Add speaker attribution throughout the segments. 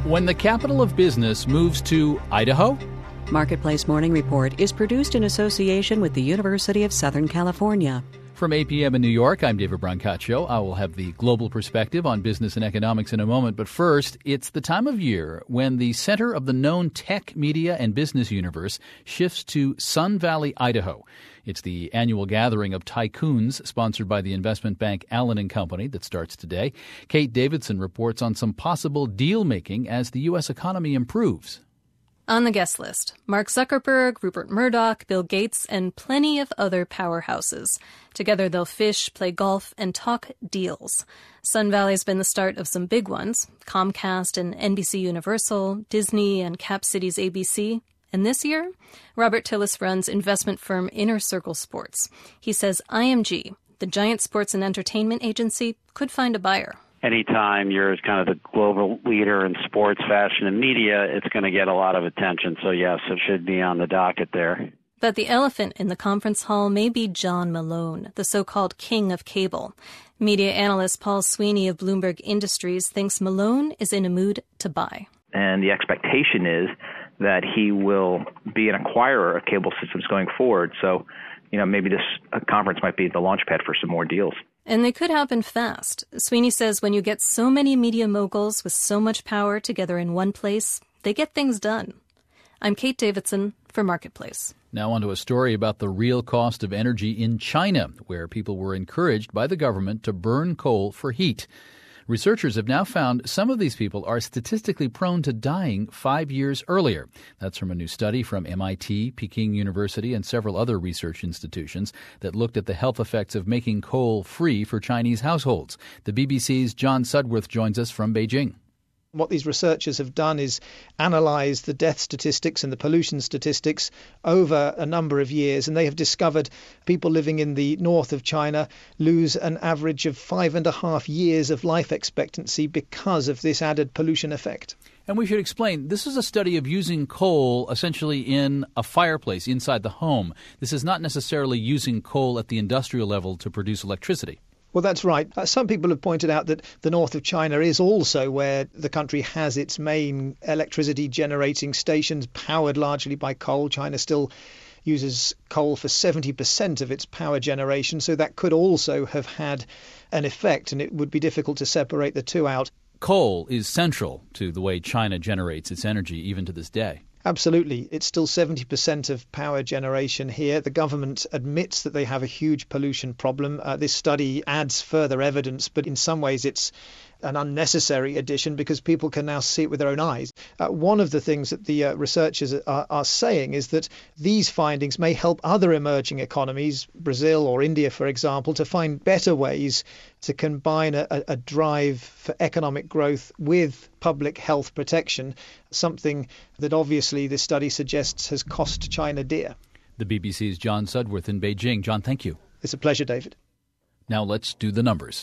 Speaker 1: When the capital of business moves to Idaho?
Speaker 2: Marketplace Morning Report is produced in association with the University of Southern California.
Speaker 1: From 8 p.m. in New York, I'm David Brancaccio. I will have the global perspective on business and economics in a moment. But first, it's the time of year when the center of the known tech, media, and business universe shifts to Sun Valley, Idaho. It's the annual gathering of tycoons sponsored by the investment bank Allen & Company that starts today. Kate Davidson reports on some possible deal-making as the U.S. economy improves.
Speaker 3: On the guest list, Mark Zuckerberg, Rupert Murdoch, Bill Gates, and plenty of other powerhouses. Together they'll fish, play golf, and talk deals. Sun Valley's been the start of some big ones, Comcast and NBC Universal, Disney and Cap Cities ABC. And this year, Robert Tillis runs investment firm Inner Circle Sports. He says IMG, the giant sports and entertainment agency, could find a buyer.
Speaker 4: Anytime you're kind of the global leader in sports, fashion, and media, it's going to get a lot of attention. So, yes, it should be on the docket there.
Speaker 3: But the elephant in the conference hall may be John Malone, the so-called king of cable. Media analyst Paul Sweeney of Bloomberg Industries thinks Malone is in a mood to buy.
Speaker 5: And the expectation is that he will be an acquirer of cable systems going forward. So, maybe this conference might be the launch pad for some more deals.
Speaker 3: And they could happen fast. Sweeney says when you get so many media moguls with so much power together in one place, they get things done. I'm Kate Davidson for Marketplace.
Speaker 1: Now on to a story about the real cost of energy in China, where people were encouraged by the government to burn coal for heat. Researchers have now found some of these people are statistically prone to dying 5 years earlier. That's from a new study from MIT, Peking University, and several other research institutions that looked at the health effects of making coal free for Chinese households. The BBC's John Sudworth joins us from Beijing.
Speaker 6: What these researchers have done is analyse the death statistics and the pollution statistics over a number of years, and they have discovered people living in the north of China lose an average of 5.5 years of life expectancy because of this added pollution effect.
Speaker 1: And we should explain, this is a study of using coal essentially in a fireplace inside the home. This is not necessarily using coal at the industrial level to produce electricity.
Speaker 6: Well, that's right. Some people have pointed out that the north of China is also where the country has its main electricity generating stations powered largely by coal. China still uses coal for 70% of its power generation, so that could also have had an effect, and it would be difficult to separate the two out.
Speaker 1: Coal is central to the way China generates its energy even to this day.
Speaker 6: Absolutely. It's still 70% of power generation here. The government admits that they have a huge pollution problem. This study adds further evidence, but in some ways it's an unnecessary addition because people can now see it with their own eyes. One of the things that the researchers are saying is that these findings may help other emerging economies, Brazil or India, for example, to find better ways to combine a drive for economic growth with public health protection, something that obviously this study suggests has cost China dear.
Speaker 1: The BBC's John Sudworth in Beijing. John, thank you.
Speaker 6: It's a pleasure, David.
Speaker 1: Now let's do the numbers.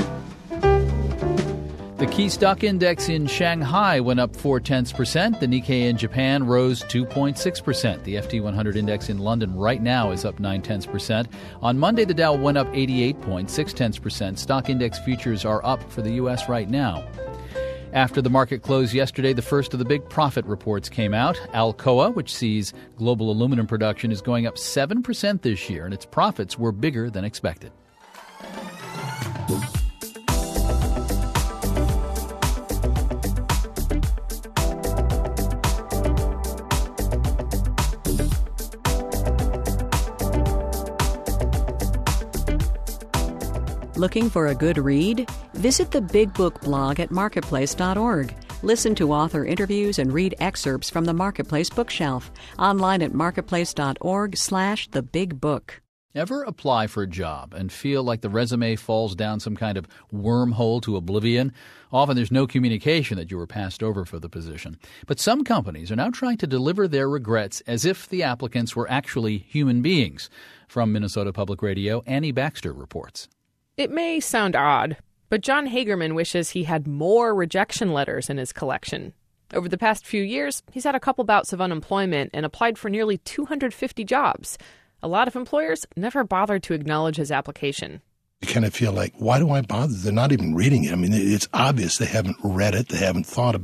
Speaker 1: The key stock index in Shanghai went up 0.4%. The Nikkei in Japan rose 2.6%. The FT100 index in London right now is up 0.9%. On Monday, the Dow went up 88.6%. Stock index futures are up for the U.S. right now. After the market closed yesterday, the first of the big profit reports came out. Alcoa, which sees global aluminum production, is going up 7% this year, and its profits were bigger than expected.
Speaker 2: Looking for a good read? Visit the Big Book blog at marketplace.org. Listen to author interviews and read excerpts from the Marketplace bookshelf. Online at marketplace.org/thebigbook.
Speaker 1: Ever apply for a job and feel like the resume falls down some kind of wormhole to oblivion? Often there's no communication that you were passed over for the position. But some companies are now trying to deliver their regrets as if the applicants were actually human beings. From Minnesota Public Radio, Annie Baxter reports.
Speaker 7: It may sound odd, but John Hagerman wishes he had more rejection letters in his collection. Over the past few years, he's had a couple bouts of unemployment and applied for nearly 250 jobs. A lot of employers never bothered to acknowledge his application.
Speaker 8: You kind of feel like, why do I bother? They're not even reading it. I mean, it's obvious they haven't read it. They haven't thought about it.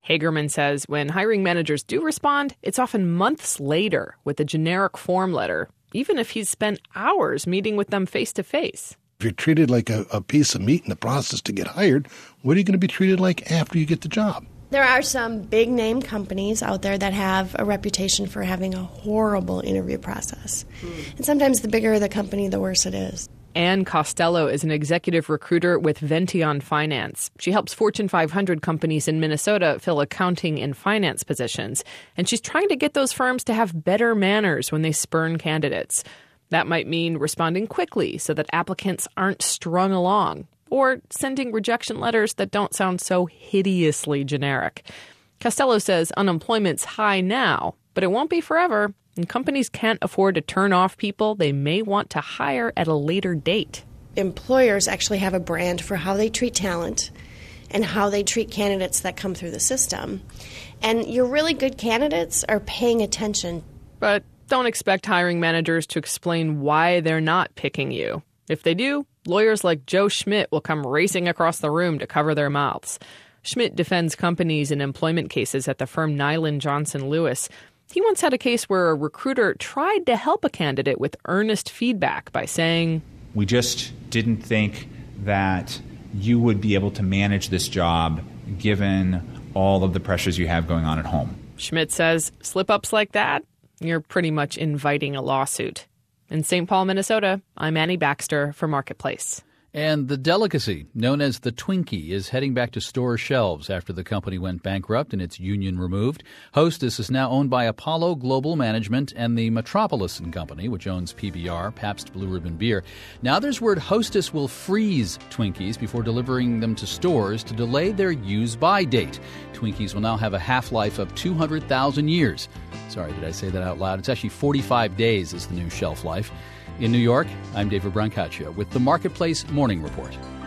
Speaker 7: Hagerman says when hiring managers do respond, it's often months later with a generic form letter, even if he's spent hours meeting with them face-to-face.
Speaker 8: If you're treated like a piece of meat in the process to get hired, what are you going to be treated like after you get the job?
Speaker 9: There are some big-name companies out there that have a reputation for having a horrible interview process. And sometimes the bigger the company, the worse it is.
Speaker 7: Ann Costello is an executive recruiter with Vention Finance. She helps Fortune 500 companies in Minnesota fill accounting and finance positions. And she's trying to get those firms to have better manners when they spurn candidates. That might mean responding quickly so that applicants aren't strung along, or sending rejection letters that don't sound so hideously generic. Costello says unemployment's high now, but it won't be forever, and companies can't afford to turn off people they may want to hire at a later date.
Speaker 9: Employers actually have a brand for how they treat talent and how they treat candidates that come through the system. And your really good candidates are paying attention.
Speaker 7: But don't expect hiring managers to explain why they're not picking you. If they do, lawyers like Joe Schmidt will come racing across the room to cover their mouths. Schmidt defends companies in employment cases at the firm Nyland Johnson Lewis. He once had a case where a recruiter tried to help a candidate with earnest feedback by saying,
Speaker 10: "We just didn't think that you would be able to manage this job given all of the pressures you have going on at home."
Speaker 7: Schmidt says slip-ups like that, you're pretty much inviting a lawsuit. In St. Paul, Minnesota, I'm Annie Baxter for Marketplace.
Speaker 1: And the delicacy known as the Twinkie is heading back to store shelves after the company went bankrupt and its union removed. Hostess is now owned by Apollo Global Management and the Metropolis & Company, which owns PBR, Pabst Blue Ribbon Beer. Now there's word Hostess will freeze Twinkies before delivering them to stores to delay their use-by date. Twinkies will now have a half-life of 200,000 years. Sorry, did I say that out loud? It's actually 45 days is the new shelf life. In New York, I'm David Brancaccio with the Marketplace Morning Report.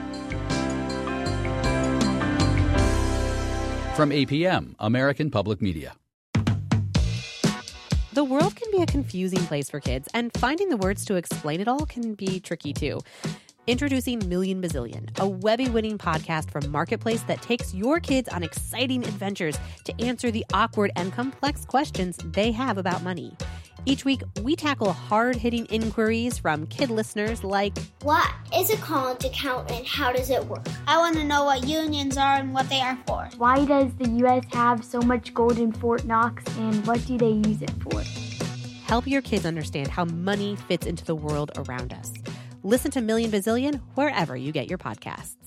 Speaker 1: From APM, American Public Media.
Speaker 11: The world can be a confusing place for kids, and finding the words to explain it all can be tricky too. Introducing Million Bazillion, a Webby-winning podcast from Marketplace that takes your kids on exciting adventures to answer the awkward and complex questions they have about money. Each week, we tackle hard-hitting inquiries from kid listeners like,
Speaker 12: what is a college account and how does it work? I want to know what unions are and what they are for.
Speaker 13: Why does the U.S. have so much gold in Fort Knox and what do they use it for?
Speaker 11: Help your kids understand how money fits into the world around us. Listen to Million Bazillion wherever you get your podcasts.